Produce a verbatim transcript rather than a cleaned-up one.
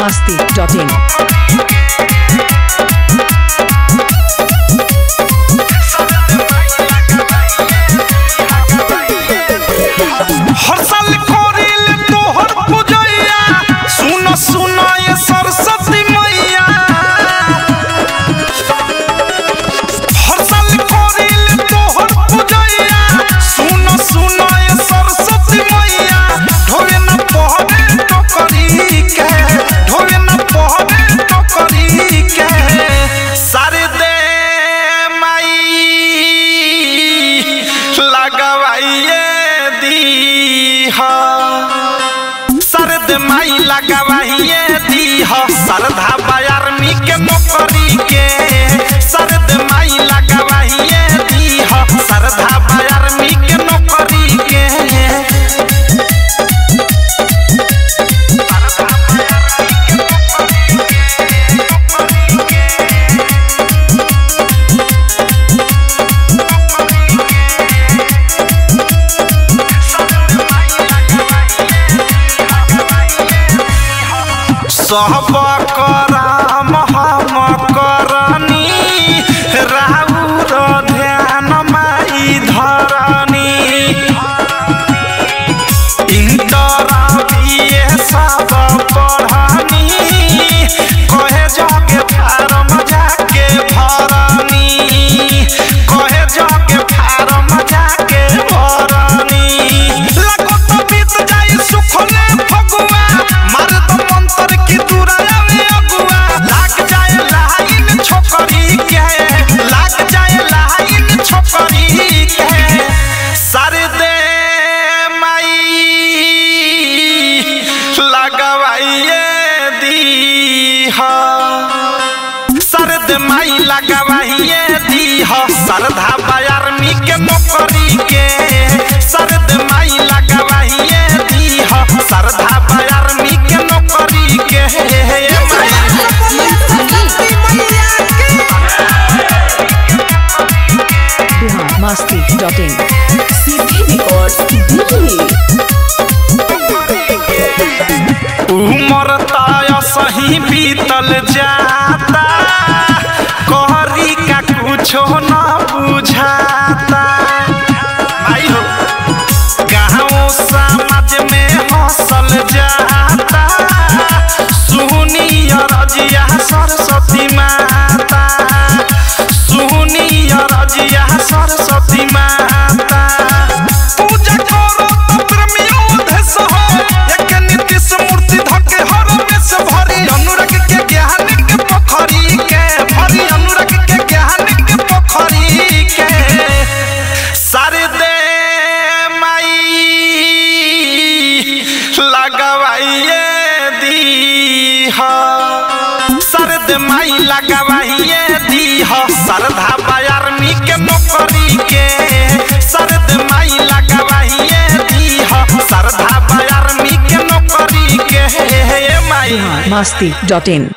masti dot in. हर साल कोरिल तोहर पूजैया सुनो सुनो ये सरस्वती मैया। हर साल कोरिल तोहर पूजैया सुनो सुनो ये सरस्वती मैया। ढोवे न पहरे टोकरी के ढोवे न पहरे टोकरी के सारे दे माई लगवाइए सरद माई लगवाइए दी हो सरधा बायारमी के नौकरी के सरद माई लगवाइए दी हो सरधा बायारमी के नौकरी के सब कराम हम करनी राउर ध्यान माई धरनी इंटर बीए सब पढ़नी कहे जाके फार्म जाके भरनी कहे जाके फार्म जाके भरनी लगो तो बीत जाए सुखले फगुआ मार दो मंत्र की दूरा में अगुआ लाग जाए लाइन छोकरी के लाग जाए लाइन छोकरी के सारे दे माई लगवाइए दी हो सरद माई लगवाइए दी हो सरधा बायारमी के नौकरी के सरद माई लगवाइए दी हो सरधा बायारमी के नौकरी के masti dot in. उमर ताय सही बीतल जाता कहरी का कुछो न बुझाता आई हो गाँव समाज में हंसल जाता सुनी रजिया सरस्वती माता सुनी रजिया सरस्वती माता पूजा करो तंत्र में ओधस हो एक नीतिश मूर्ति धके हर में से भरी अनुराग के ज्ञान के पोखरी के भरी अनुराग के ज्ञान के पोखरी के सारे दे माई लगवाइए दी हो सरद माई लगवाइए दी हो सरधा बायारमी के नौकरी के सरद माई लगवाइए दी हो सरधा बायारमी के नौकरी के माई masti dot in.